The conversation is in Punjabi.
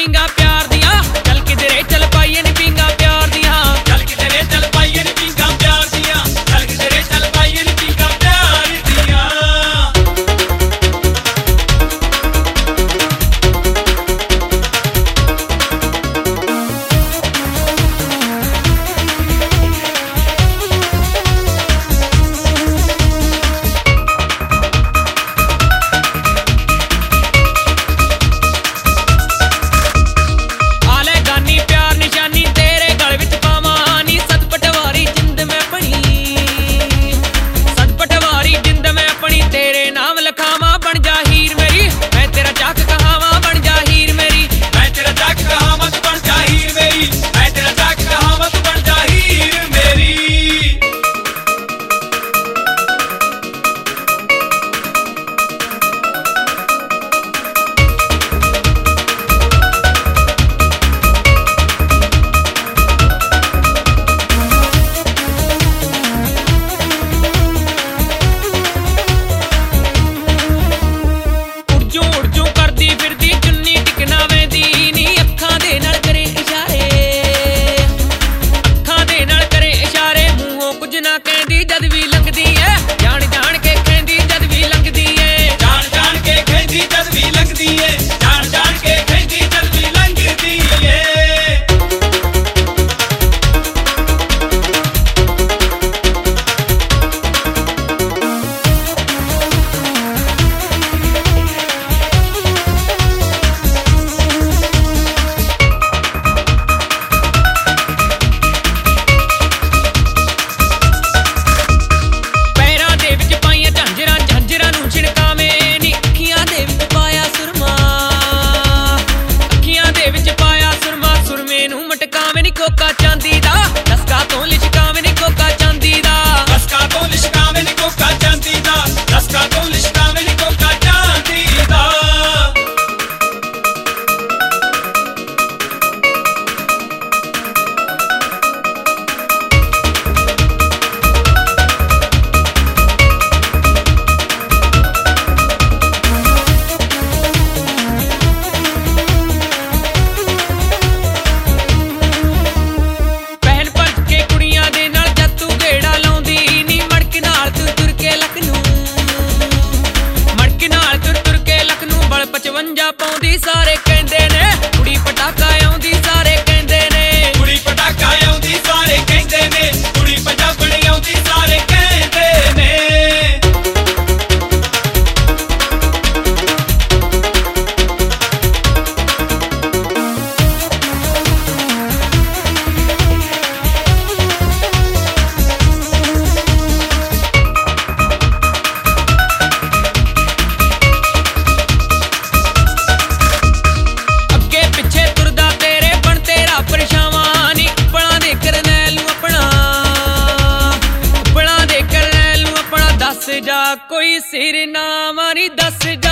ਪੀਂਗਾ ਪਿਆਰ ਦੀਆਂ ਚੱਲ ਕਿਧਰੇ ਚੱਲ ਪਾਈਏ ਨੀ ਪੀਂਗਾ ਪਿਆਰ ਦੀਆਂ ਚੱਲ ਕਿਧਰੇ ਚੱਲ ਪਾਈਏ ਨੀ ਪੀਂਗਾ ਪਿਆਰ ਦੀਆਂ ਚੱਲ ਕਿਧਰੇ ਚੱਲ ਪਾਈਏ ਨੀ ਪੀਂਗਾ ਪਿਆਰ ਦੀਆਂ ਕੋਕਾ ਚਾਂਦੀ ਦਾ ਦਸਕਾ ਤੋਂ ਲਿਸ਼ਕਾਵੇਂ ਨੀ ਕੋਕਾ ਚਾਂਦੀ ਦਾ ਦਸਕਾ ਤੋਂ ਲਿਸ਼ਕਾਵੇਂ ਨੀ ਕੋਕਾ ਚਾਂਦੀ ਦਾ ਦਸਕਾ ਤੋਂ ਲਿਸ਼ਕਾਵੇਂ ਨੀ ਕੋਕਾ ਚਾਂਦੀ ਦਾ ਪਾਉਂਦੀ ਸਾਰੇ ਕਹਿੰਦੇ ਨੇ ਕੁੜੀ ਪਟਾਕਾ ਆਉਂਦੀ ਸਾਰੇ ਕਹਿੰਦੇ ਨੇ ਕੁੜੀ ਪਟਾਕਾ ਆਉਂਦੀ ਸਾਰੇ ਕਹਿੰਦੇ ਨੇ ਕੁੜੀ ਪੰਜਾਬਣੀ ਆਉਂਦੀ ਸਾਰੇ ਕਹਿੰਦੇ ਨੇ ਜਾ ਕੋਈ ਸਿਰ ਨਾ ਮਾਰੀ ਦੱਸ